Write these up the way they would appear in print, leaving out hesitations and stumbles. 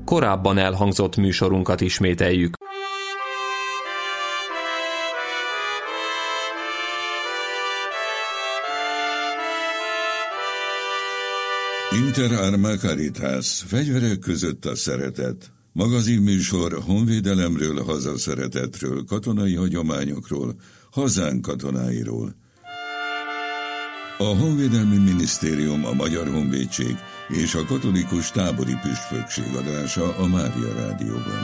korábban elhangzott műsorunkat ismételjük. Inter Arma Caritas, fegyverek között a szeretet. Magazinműsor honvédelemről, hazaszeretetről, katonai hagyományokról, hazánk katonáiról. A Honvédelmi Minisztérium, a Magyar Honvédség és a Katolikus Tábori Püspökség adása a Mária Rádióban.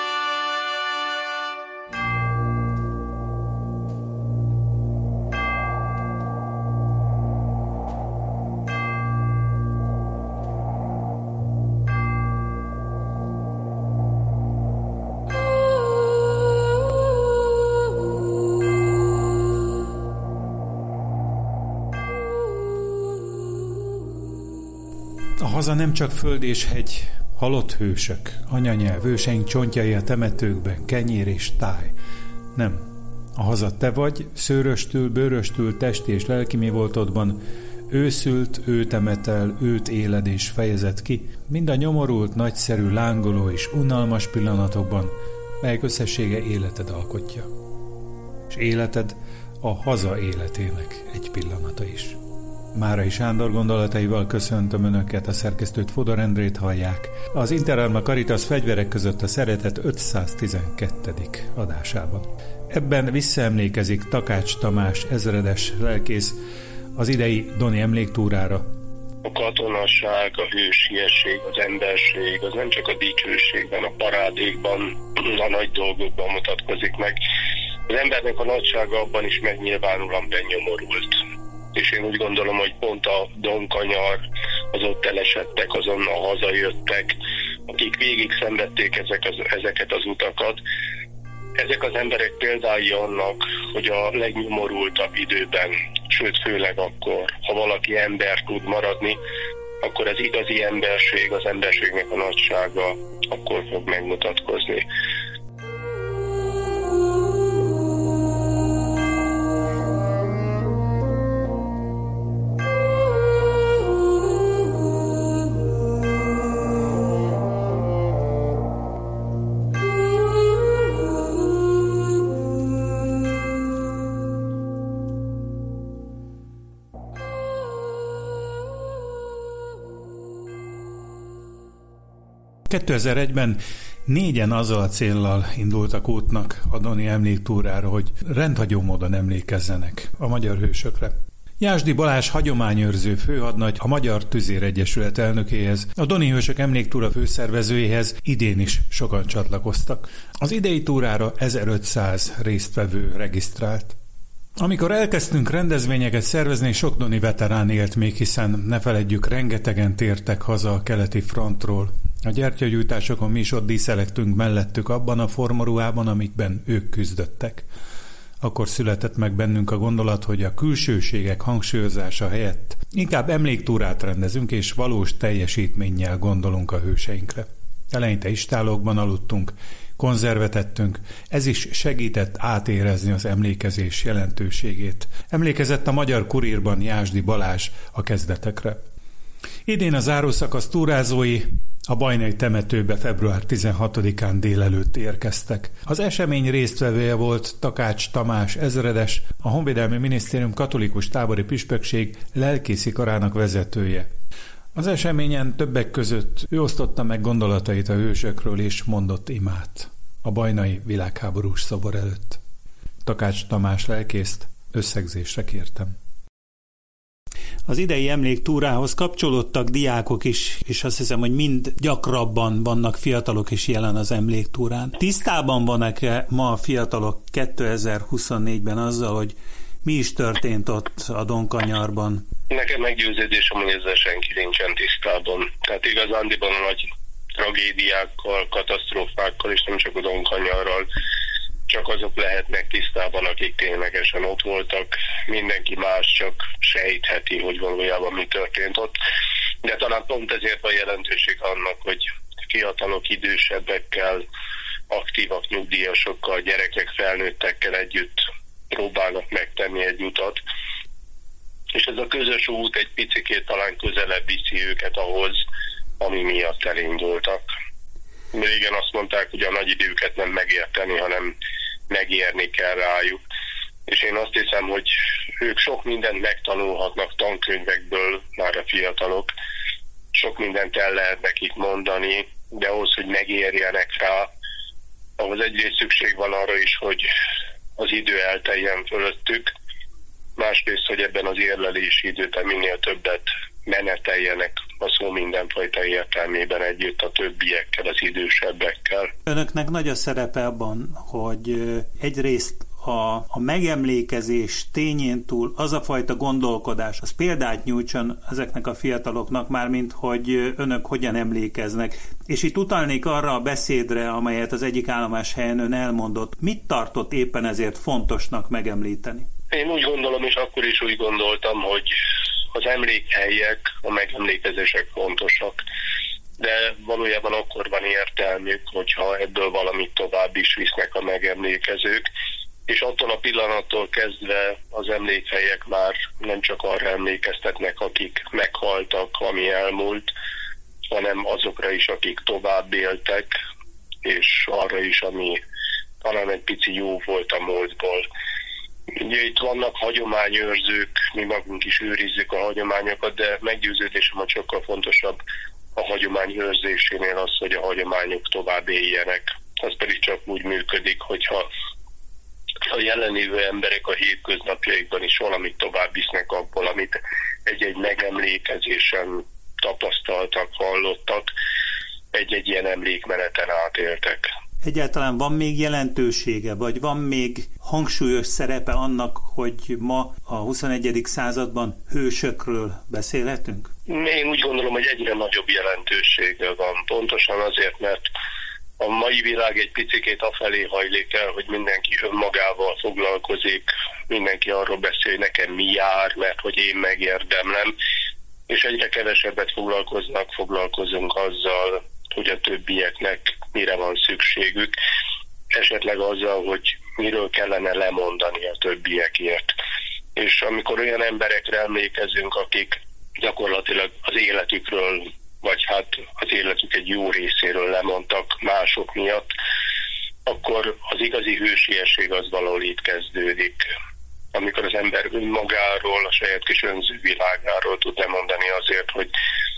A haza nem csak föld és hegy, halott hősök, anyanyelv, őseink csontjai a temetőkben, kenyér és táj. Nem. A haza te vagy, szőröstül, bőröstül, testi és lelki mi voltodban, ő szült, ő temetel, őt éled és fejezed ki, mind a nyomorult, nagyszerű, lángoló és unalmas pillanatokban, melyek összessége életed alkotja. És életed a haza életének egy pillanata is. Márai Sándor gondolataival köszöntöm Önöket, a szerkesztőt, Fodor Endrét hallják. Az Inter Arma Caritas fegyverek között a szeretet 512. adásában. Ebben visszaemlékezik Takács Tamás ezredes lelkész az idei Doni emléktúrára. A katonaság, a hősiesség, az emberség, az nem csak a dicsőségben, a parádékban, a nagy dolgokban mutatkozik meg. Az embernek a nagysága abban is megnyilvánul, amiben nyomorult. És én úgy gondolom, hogy pont a Donkanyar, az ott elesettek, azonnal hazajöttek, akik végig szenvedték ezeket az utakat. Ezek az emberek példái annak, hogy a legnyomorultabb időben, sőt főleg akkor, ha valaki ember tud maradni, akkor az igazi emberség, az emberségnek a nagysága akkor fog megmutatkozni. ...2001-ben 4-en azzal a céllal indultak útnak a Doni emléktúrára, hogy rendhagyó módon emlékezzenek a magyar hősökre. Jásdi Balázs hagyományőrző főhadnagy a Magyar Tüzér Egyesület elnökéhez, a Doni Hősök emléktúra főszervezőjéhez idén is sokan csatlakoztak. Az idei túrára 1500 résztvevő regisztrált. Amikor elkezdtünk rendezvényeket szervezni, sok doni veterán élt még, hiszen ne feledjük, rengetegen tértek haza a keleti frontról. A gyertyagyújtásokon mi is ott díszelektünk mellettük abban a formaruhában, amikben ők küzdöttek. Akkor született meg bennünk a gondolat, hogy a külsőségek hangsúlyozása helyett inkább emléktúrát rendezünk, és valós teljesítménnyel gondolunk a hőseinkre. Eleinte istállókban aludtunk, konzervet ettünk, ez is segített átérezni az emlékezés jelentőségét. Emlékezett a Magyar Kurírban Jásdi Balázs a kezdetekre. Idén a zárószakasz túrázói a bajnai temetőbe február 16-án délelőtt érkeztek. Az esemény résztvevője volt Takács Tamás ezredes, a Honvédelmi Minisztérium Katolikus Tábori Püspökség lelkészi karának vezetője. Az eseményen többek között ő osztotta meg gondolatait a hősökről és mondott imát a bajnai világháborús szobor előtt. Takács Tamás lelkészt összegzésre kértem. Az idei emléktúrához kapcsolódtak diákok is, és azt hiszem, hogy mind gyakrabban vannak fiatalok is jelen az emléktúrán. Tisztában vannak-e ma a fiatalok 2024-ben azzal, hogy mi is történt ott a Donkanyarban? Nekem meggyőződésem, hogy ezzel senki nincsen tisztában. Tehát igazándiban a nagy tragédiákkal, katasztrófákkal, és nem csak a Donkanyarral, csak azok lehetnek tisztában, akik ténylegesen ott voltak. Mindenki más csak sejtheti, hogy valójában mi történt ott. De talán pont ezért van jelentőség annak, hogy fiatalok, idősebbekkel, aktívak, nyugdíjasokkal, gyerekek, felnőttekkel együtt próbálnak megtenni egy utat. És ez a közös út egy picikét talán közelebb viszi őket ahhoz, ami miatt elindultak. Régen azt mondták, hogy a nagy időket nem megérteni, hanem megérni kell rájuk. És én azt hiszem, hogy ők sok mindent megtanulhatnak tankönyvekből, már a fiatalok. Sok mindent el lehet nekik mondani, de ahhoz, hogy megérjenek rá, ahhoz egyrészt szükség van arra is, hogy az idő elteljen fölöttük, másrészt, hogy ebben az érlelési időben minél többet meneteljenek a szó mindenfajta értelmében együtt a többiekkel, az idősebbekkel. Önöknek nagy a szerepe abban, hogy egyrészt a megemlékezés tényén túl az a fajta gondolkodás, az példát nyújtson ezeknek a fiataloknak, mármint hogy önök hogyan emlékeznek. És itt utalnék arra a beszédre, amelyet az egyik állomáshelyen ön elmondott. Mit tartott éppen ezért fontosnak megemlíteni? Én úgy gondolom, és akkor is úgy gondoltam, hogy az emlékhelyek, a megemlékezések fontosak, de valójában akkor van értelmük, hogyha ebből valamit tovább is visznek a megemlékezők, és attól a pillanattól kezdve az emlékhelyek már nem csak arra emlékeztetnek, akik meghaltak, ami elmúlt, hanem azokra is, akik tovább éltek, és arra is, ami talán egy pici jó volt a múltból. Ugye itt vannak hagyományőrzők, mi magunk is őrizzük a hagyományokat, de meggyőződésem, hogy sokkal fontosabb a hagyomány őrzésénél az, hogy a hagyományok tovább éljenek. Az pedig csak úgy működik, hogyha a jelenlévő emberek a hétköznapjaikban is valamit tovább visznek abból, amit egy-egy megemlékezésen tapasztaltak, hallottak, egy-egy ilyen emlékmeneten átéltek. Egyáltalán van még jelentősége, vagy van még hangsúlyos szerepe annak, hogy ma a 21. században hősökről beszélhetünk? Én úgy gondolom, hogy egyre nagyobb jelentősége van. Pontosan azért, mert a mai világ egy picikét afelé hajlik el, hogy mindenki önmagával foglalkozik, mindenki arról beszél, hogy nekem mi jár, mert hogy én megérdemlem, és egyre kevesebbet foglalkozunk azzal, hogy a többieknek mire van szükségük, esetleg azzal, hogy miről kellene lemondani a többiekért. És amikor olyan emberekre emlékezünk, akik gyakorlatilag az életükről, vagy hát az életük egy jó részéről lemondtak mások miatt, akkor az igazi hősiesség az valahol itt kezdődik. Amikor az ember önmagáról, a saját kis önző világáról tud lemondani azért, hogy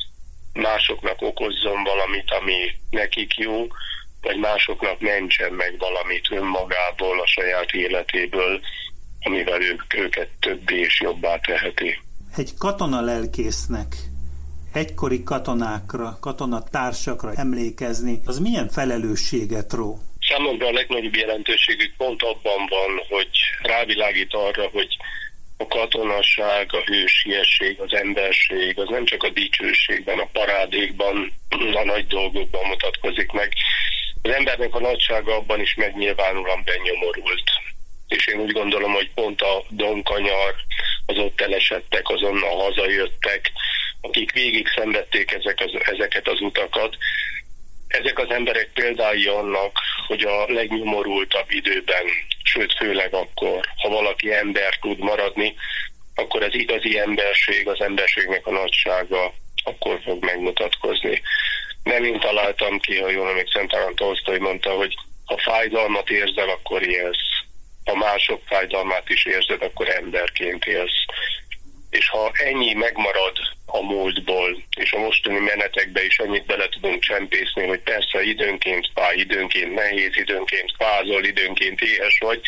másoknak okozzon valamit, ami nekik jó, vagy másoknak mentsen meg valamit önmagából, a saját életéből, amivel őket többé és jobbá teheti. Egy katonalelkésznek, egykori katonákra, katonatársakra emlékezni, az milyen felelősséget ró? Számomra a legnagyobb jelentőségük pont abban van, hogy rávilágít arra, hogy a katonaság, a hősiesség, az emberség, az nem csak a dicsőségben, a parádékban, a nagy dolgokban mutatkozik meg. Az embernek a nagysága abban is megnyilvánulóan benyomorult. És én úgy gondolom, hogy pont a domkanyar, az ott elesettek, azonnal hazajöttek, akik végig szenvedték ezeket az utakat. Ezek az emberek példái annak, hogy a legnyomorultabb időben, sőt főleg akkor, ha valaki ember tud maradni, akkor az igazi emberség, az emberségnek a nagysága akkor fog megmutatkozni. Nem én találtam ki, ha jól emlékszem, talán Tolsztoj mondta, hogy ha fájdalmat érzel, akkor élsz. Ha mások fájdalmát is érzed, akkor emberként élsz. És ha ennyi megmarad a múltból, és a mostani menetekbe is annyit bele tudunk csempészni, hogy persze időnként fáj, időnként nehéz, időnként fázol, időnként éhes vagy,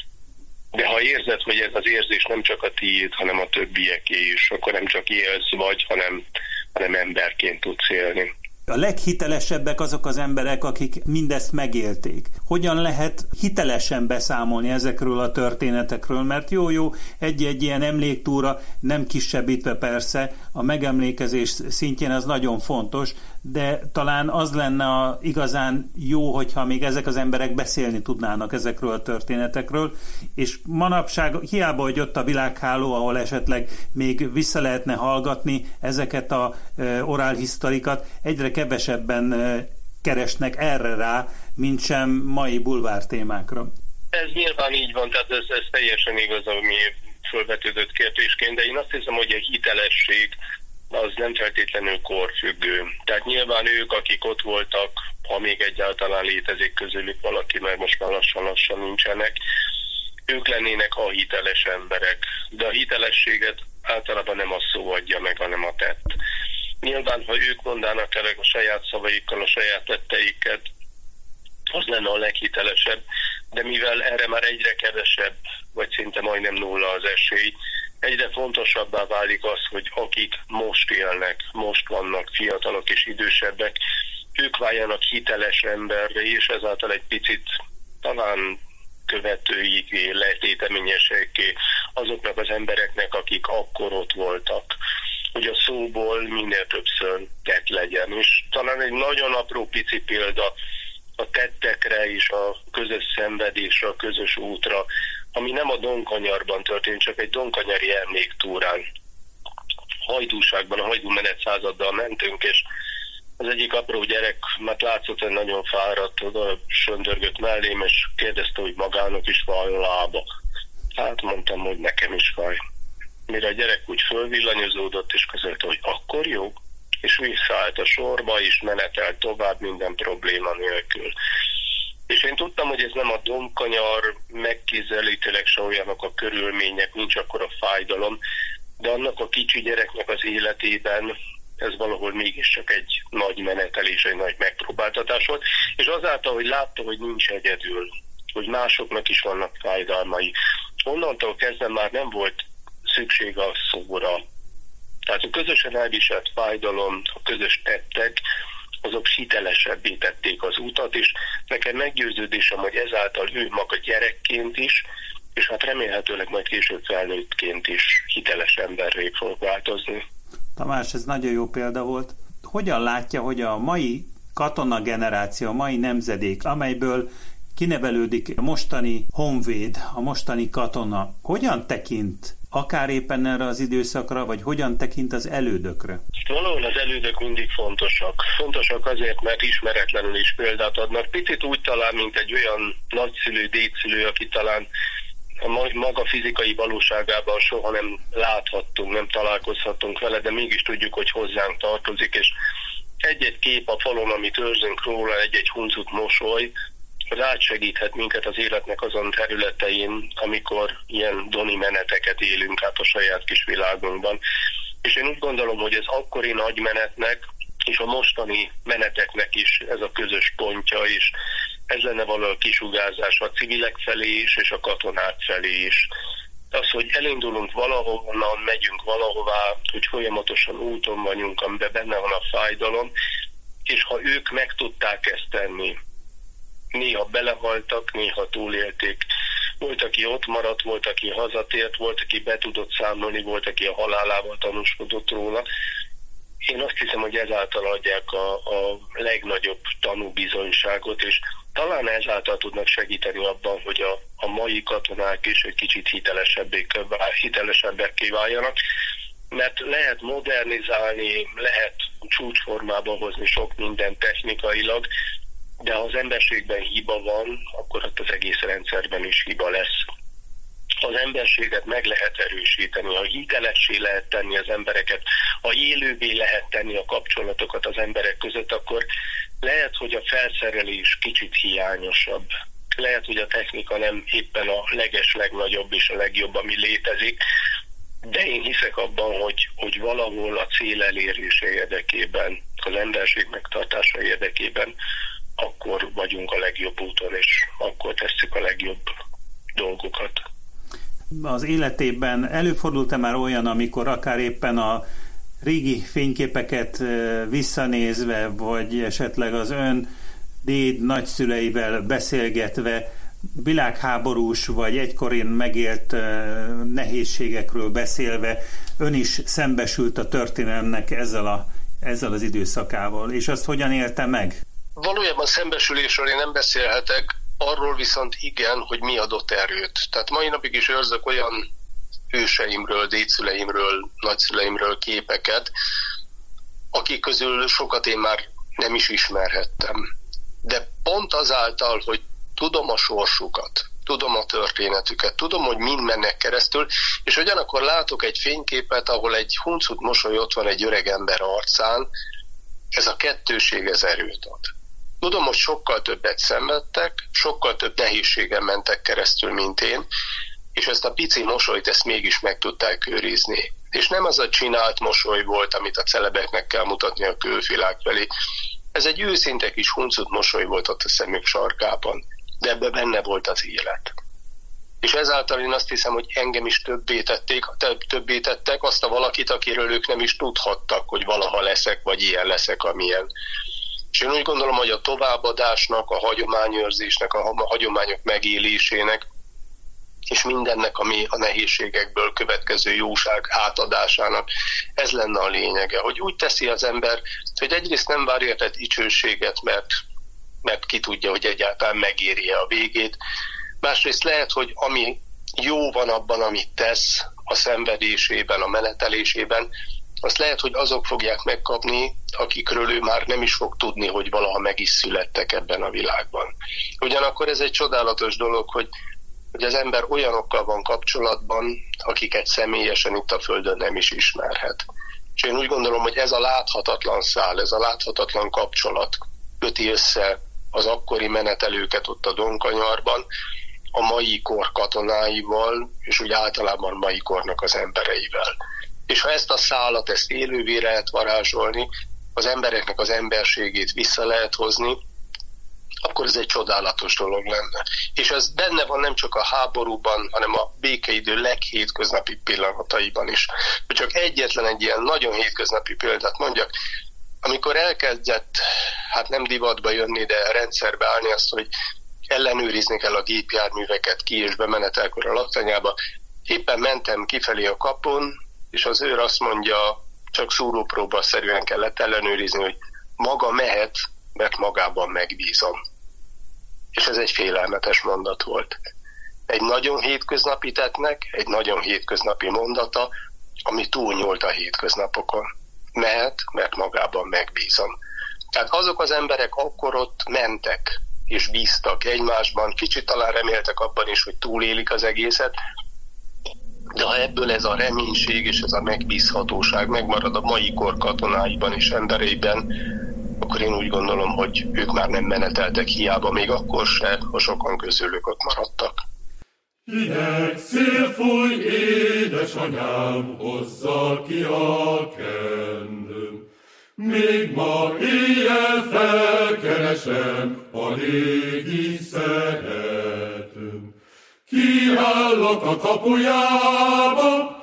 de ha érzed, hogy ez az érzés nem csak a tiéd, hanem a többieké is, akkor nem csak élsz vagy, hanem emberként tudsz élni. A leghitelesebbek azok az emberek, akik mindezt megélték. Hogyan lehet hitelesen beszámolni ezekről a történetekről? Mert jó, egy-egy ilyen emléktúra, nem kisebbítve persze, a megemlékezés szintjén az nagyon fontos, de talán az lenne igazán jó, hogyha még ezek az emberek beszélni tudnának ezekről a történetekről, és manapság hiába, hogy ott a világháló, ahol esetleg még vissza lehetne hallgatni ezeket a orálhisztorikat, egyre kevesebben keresnek erre rá, mint sem mai bulvár témákra. Ez nyilván így van, tehát ez teljesen igaz, ami felvetődött kérdésként, de én azt hiszem, hogy a hitelesség az nem feltétlenül korfüggő. Tehát nyilván ők, akik ott voltak, ha még egyáltalán létezik közülük valaki, mert most már lassan nincsenek, ők lennének a hiteles emberek. De a hitelességet általában nem a szó adja meg, hanem a tett. Nyilván, ha ők mondanak el a saját szavaikkal, a saját tetteiket, az lenne a leghitelesebb, de mivel erre már egyre kevesebb, vagy szinte majdnem nulla az esély, egyre fontosabbá válik az, hogy akik most élnek, most vannak fiatalok és idősebbek, ők váljanak hiteles emberre, és ezáltal egy picit talán követőiké, letéteményesekké azoknak az embereknek, akik akkor ott voltak, hogy a szóból minél többször tett legyen. És talán egy nagyon apró pici példa a tettekre és a közös szenvedésre, a közös útra, ami nem a Donkanyarban történt, csak egy donkanyari emléktúrán. Hajdúságban, a Hajdú menetszázaddal mentünk, és az egyik apró gyerek, mert látszott, hogy nagyon fáradt, oda söndörgött mellém, és kérdezte, hogy magának is fáj a lába. Hát mondtam, hogy nekem is fáj. Mire a gyerek úgy fölvillanyozódott, és közölte, hogy akkor jó, és visszaállt a sorba, és menetelt tovább minden probléma nélkül. És én tudtam, hogy ez nem a Donkanyar, megközelítőleg se olyanok a körülmények, nincs akkor a fájdalom, de annak a kicsi gyereknek az életében ez valahol mégiscsak egy nagy menetelés, egy nagy megpróbáltatás volt, és azáltal, hogy látta, hogy nincs egyedül, hogy másoknak is vannak fájdalmai, onnantól kezdve már nem volt szükség a szóra. Tehát a közösen elviselt fájdalom, a közös tettek, azok hitelesebbé tették az utat, és nekem meggyőződésem, hogy ezáltal ő maga gyerekként is, és hát remélhetőleg majd később felnőttként is hiteles emberré fog változni. Tamás, ez nagyon jó példa volt. Hogyan látja, hogy a mai katona generáció, a mai nemzedék, amelyből kinevelődik a mostani honvéd, a mostani katona, hogyan tekint akár éppen erre az időszakra, vagy hogyan tekint az elődökre? Valahol az elődök mindig fontosak. Fontosak azért, mert ismeretlenül is példát adnak. Picit úgy talán, mint egy olyan nagyszülő, dédszülő, aki talán a maga fizikai valóságában soha nem láthattunk, nem találkozhattunk vele, de mégis tudjuk, hogy hozzánk tartozik, és egy-egy kép a falon, amit őrzünk róla, egy-egy huncut mosoly, az átsegíthet minket az életnek azon területein, amikor ilyen doni meneteket élünk át a saját kis világunkban. És én úgy gondolom, hogy ez akkori nagy menetnek, és a mostani meneteknek is ez a közös pontja, és ez lenne valahol kisugárzás a civilek felé is, és a katonák felé is. Az, hogy elindulunk valahonnan, megyünk valahová, hogy folyamatosan úton vagyunk, amiben benne van a fájdalom, és ha ők meg tudták ezt tenni, néha belehaltak, néha túlélték. Volt, aki ott maradt, volt, aki hazatért, volt, aki be tudott számolni, volt, aki a halálával tanúskodott róla. Én azt hiszem, hogy ezáltal adják a legnagyobb tanúbizonyságot, és talán ezáltal tudnak segíteni abban, hogy a mai katonák is egy kicsit hitelesebbekké váljanak, mert lehet modernizálni, lehet csúcsformába hozni sok minden technikailag, de ha az emberségben hiba van, akkor ott az egész rendszerben is hiba lesz. Ha az emberséget meg lehet erősíteni, ha hitelessé lehet tenni az embereket, ha élővé lehet tenni a kapcsolatokat az emberek között, akkor lehet, hogy a felszerelés kicsit hiányosabb. Lehet, hogy a technika nem éppen a legnagyobb és a legjobb, ami létezik, de én hiszek abban, hogy valahol a cél elérése érdekében, az emberség megtartása érdekében akkor vagyunk a legjobb úton, és akkor tesszük a legjobb dolgokat. Az életében előfordult-e már olyan, amikor akár éppen a régi fényképeket visszanézve, vagy esetleg az ön déd nagyszüleivel beszélgetve világháborús, vagy egykorén megélt nehézségekről beszélve ön is szembesült a történelemnek ezzel az időszakával, és azt hogyan élte meg? Valójában szembesülésről én nem beszélhetek, arról viszont igen, hogy mi adott erőt. Tehát mai napig is őrzök olyan hőseimről, dédszüleimről, nagyszüleimről képeket, akik közül sokat én már nem is ismerhettem. De pont azáltal, hogy tudom a sorsukat, tudom a történetüket, tudom, hogy mind mennek keresztül, és ugyanakkor látok egy fényképet, ahol egy huncut mosoly ott van egy öreg ember arcán, ez a kettőség, ez erőt ad. Tudom, hogy sokkal többet szenvedtek, sokkal több nehézségen mentek keresztül, mint én, és ezt a pici mosolyt, ezt mégis meg tudták őrizni. És nem az a csinált mosoly volt, amit a celebeknek kell mutatni a külvilág felé. Ez egy őszinte kis huncut mosoly volt ott a szemük sarkában, de ebben benne volt az élet. És ezáltal én azt hiszem, hogy engem is többé tettek azt a valakit, akiről ők nem is tudhattak, hogy valaha leszek, vagy ilyen leszek, amilyen. És én úgy gondolom, hogy a továbbadásnak, a hagyományőrzésnek, a hagyományok megélésének, és mindennek, ami a nehézségekből következő jóság átadásának, ez lenne a lényege. Hogy úgy teszi az ember, hogy egyrészt nem vár érte dicsőséget, mert ki tudja, hogy egyáltalán megéri-e a végét. Másrészt lehet, hogy ami jó van abban, amit tesz, a szenvedésében, a menetelésében, azt lehet, hogy azok fogják megkapni, akikről ő már nem is fog tudni, hogy valaha meg is születtek ebben a világban. Ugyanakkor ez egy csodálatos dolog, hogy az ember olyanokkal van kapcsolatban, akiket személyesen itt a Földön nem is ismerhet. És én úgy gondolom, hogy ez a láthatatlan szál, ez a láthatatlan kapcsolat köti össze az akkori menetelőket ott a Donkanyarban, a mai kor katonáival, és úgy általában a mai kornak az embereivel. És ha ezt a szálat, ezt élővé lehet varázsolni, az embereknek az emberségét vissza lehet hozni, akkor ez egy csodálatos dolog lenne. És ez benne van nem csak a háborúban, hanem a békeidő leghétköznapi pillanataiban is. Hogy csak egyetlen egy ilyen nagyon hétköznapi példát mondjak, amikor elkezdett, hát nem divatba jönni, de rendszerbe állni azt, hogy ellenőrizni kell a gépjárműveket ki- és bemenetelkor a laktanyába, éppen mentem kifelé a kapun, és az őr azt mondja, csak szúrópróba szerűen kellett ellenőrizni, hogy maga mehet, mert magában megbízom. És ez egy félelmetes mondat volt. Egy nagyon hétköznapi tettnek, egy nagyon hétköznapi mondata, ami túlnyúlt a hétköznapokon. Mehet, mert magában megbízom. Tehát azok az emberek akkor ott mentek, és bíztak egymásban, kicsit talán reméltek abban is, hogy túlélik az egészet, de ha ebből ez a reménység és ez a megbízhatóság megmarad a mai kor katonáiban és embereiben, akkor én úgy gondolom, hogy ők már nem meneteltek hiába, még akkor se, ha sokan közülük ott maradtak. Hideg szél fúj, édesanyám, hozza ki a kendőm. Még ma éjjel felkeresem a régi szeretőm. Kiállok a kapujába,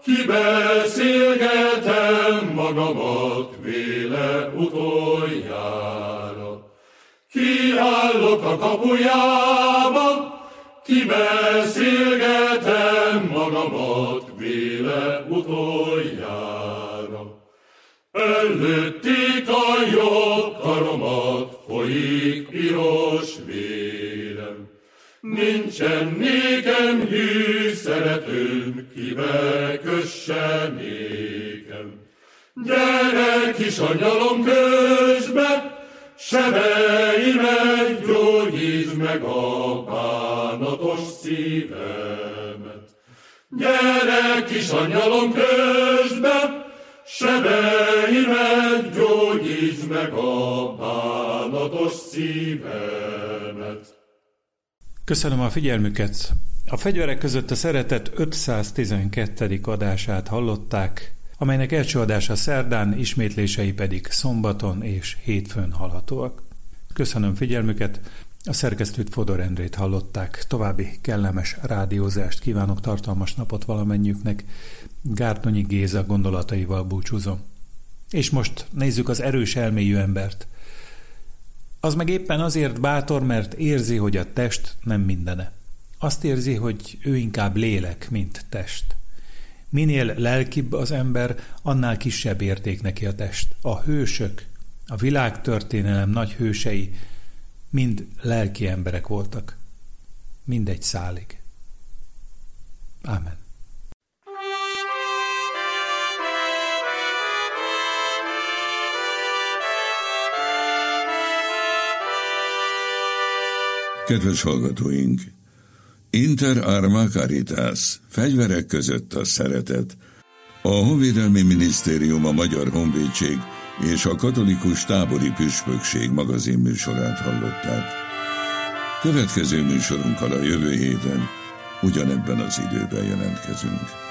kibeszélgetem magamat véle utoljára. Kiállok a kapujába, kibeszélgetem magamat véle utoljára. Előtték a jobb karomat, folyik piros vérem. Nincsen nékem hű szeretőm, kibe kösse nékem. Gyere kisanyalom közbe, sebeimet gyógyítsd meg a bánatos szívemet. Gyere kisanyalom közbe, sebeimet gyógyítsd meg a bánatos szívemet. Köszönöm a figyelmüket! A Fegyverek között a szeretet 512. adását hallották, amelynek első adása szerdán, ismétlései pedig szombaton és hétfőn hallhatóak. Köszönöm figyelmüket! A szerkesztőt Fodor Endrét hallották. További kellemes rádiózást kívánok, tartalmas napot valamennyiüknek. Gárdonyi Géza gondolataival búcsúzom. És most nézzük az erős elmélyű embert. Az meg éppen azért bátor, mert érzi, hogy a test nem mindene. Azt érzi, hogy ő inkább lélek, mint test. Minél lelkibb az ember, annál kisebb érték neki a test. A hősök, a világtörténelem nagy hősei mind lelki emberek voltak. Mindegy szálig. Ámen. Kedves hallgatóink! Inter arma caritas, fegyverek között a szeretet. A Honvédelmi Minisztérium, a Magyar Honvédség és a Katolikus Tábori Püspökség magazinműsorát hallották. Következő műsorunkkal a jövő héten ugyanebben az időben jelentkezünk.